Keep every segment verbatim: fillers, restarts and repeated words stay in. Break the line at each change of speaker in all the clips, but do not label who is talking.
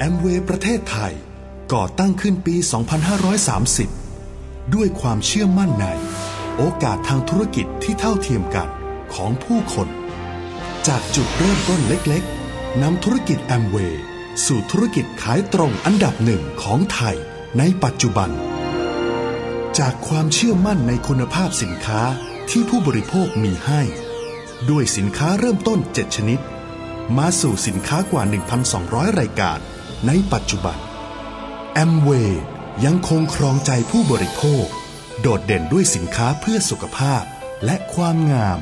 แอมเวย์ประเทศไทยก่อตั้งขึ้นปี สองพันห้าร้อยสามสิบ ด้วยความเชื่อมั่นในโอกาสทางธุรกิจที่เท่าเทียมกันของผู้คนจากจุดเริ่มต้นเล็กๆนำธุรกิจแอมเวย์สู่ธุรกิจขายตรงอันดับหนึ่งของไทยในปัจจุบันจากความเชื่อมั่นในคุณภาพสินค้าที่ผู้บริโภคมีให้ด้วยสินค้าเริ่มต้นเจ็ดชนิดมาสู่สินค้ากว่า หนึ่งพันสองร้อย รายการในปัจจุบันแอมเวย์ยังคงครองใจผู้บริโภคโดดเด่นด้วยสินค้าเพื่อสุขภาพและความงาม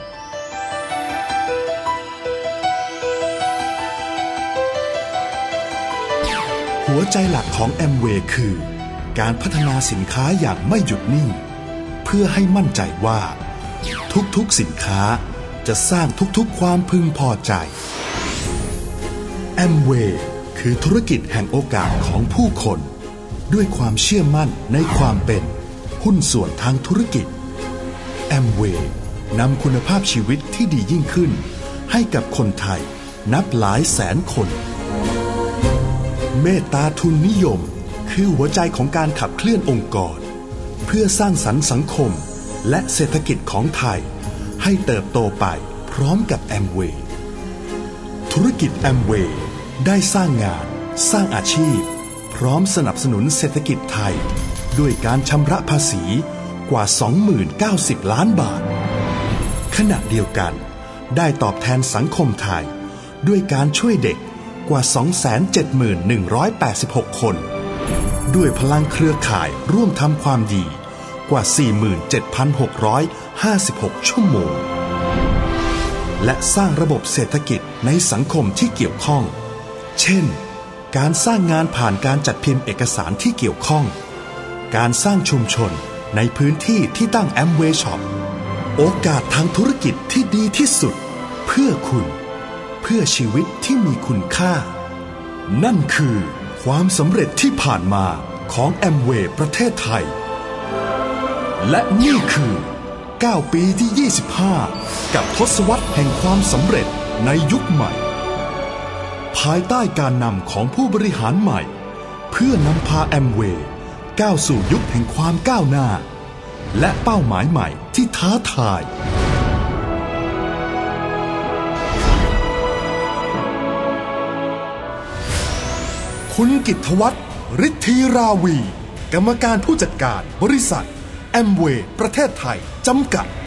หัวใจหลักของแอมเวย์คือการพัฒนาสินค้าอย่างไม่หยุดนิ่งเพื่อให้มั่นใจว่าทุกๆสินค้าจะสร้างทุกๆความพึงพอใจแอมเวย์คือธุรกิจแห่งโอกาสของผู้คนด้วยความเชื่อมั่นในความเป็นหุ้นส่วนทางธุรกิจแอมเวย์นำคุณภาพชีวิตที่ดียิ่งขึ้นให้กับคนไทยนับหลายแสนคนเมตตาทุนนิยมคือหัวใจของการขับเคลื่อนองค์กรเพื่อสร้างสรรค์สังคมและเศรษฐกิจของไทยให้เติบโตไปพร้อมกับแอมเวย์ธุรกิจแอมเวย์ได้สร้างงานสร้างอาชีพพร้อมสนับสนุนเศรษฐกิจไทยด้วยการชำระภาษีกว่า สองหมื่นเก้าพัน ล้านบาทขณะเดียวกันได้ตอบแทนสังคมไทยด้วยการช่วยเด็กกว่า สองแสนเจ็ดหมื่นหนึ่งร้อยแปดสิบหก คนด้วยพลังเครือข่ายร่วมทำความดีกว่า สี่หมื่นเจ็ดพันหกร้อยห้าสิบหก ชั่วโมงและสร้างระบบเศรษฐกิจในสังคมที่เกี่ยวข้องเช่นการสร้างงานผ่านการจัดพิมพ์เอกสารที่เกี่ยวข้องการสร้างชุมชนในพื้นที่ที่ตั้งแอมเวย์ช็อปโอกาสทางธุรกิจที่ดีที่สุดเพื่อคุณเพื่อชีวิตที่มีคุณค่านั่นคือความสำเร็จที่ผ่านมาของแอมเวย์ประเทศไทยและนี่คือเก้าปีที่ ยี่สิบห้า กับทศวรรษแห่งความสำเร็จในยุคใหม่ภายใต้การนำของผู้บริหารใหม่เพื่อนำพาแอมเวย์ก้าวสู่ยุคแห่งความก้าวหน้าและเป้าหมายใหม่ที่ท้าทายคุณกิตติวัฒน์ฤทธีราวีกรรมการผู้จัดการบริษัทแอมเวย์ประเทศไทยจำกัด